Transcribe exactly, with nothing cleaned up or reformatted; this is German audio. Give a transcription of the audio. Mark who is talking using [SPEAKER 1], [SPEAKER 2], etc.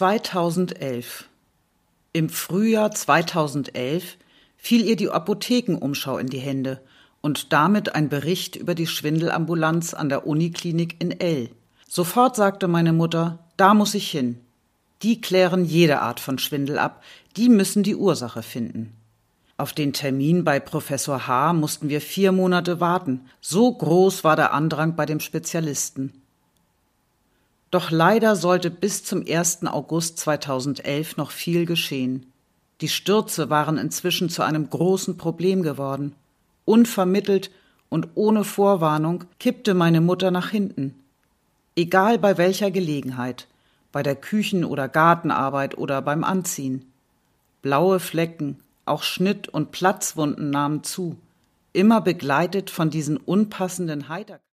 [SPEAKER 1] zweitausendelf. Im Frühjahr zweitausendelf fiel ihr die Apothekenumschau in die Hände und damit ein Bericht über die Schwindelambulanz an der Uniklinik in L. Sofort sagte meine Mutter, da muss ich hin. Die klären jede Art von Schwindel ab, die müssen die Ursache finden. Auf den Termin bei Professor H. mussten wir vier Monate warten, so groß war der Andrang bei dem Spezialisten. Doch leider sollte bis zum ersten August zweitausendelf noch viel geschehen. Die Stürze waren inzwischen zu einem großen Problem geworden. Unvermittelt und ohne Vorwarnung kippte meine Mutter nach hinten. Egal bei welcher Gelegenheit, bei der Küchen- oder Gartenarbeit oder beim Anziehen. Blaue Flecken, auch Schnitt- und Platzwunden nahmen zu, immer begleitet von diesen unpassenden Heiterkeiten.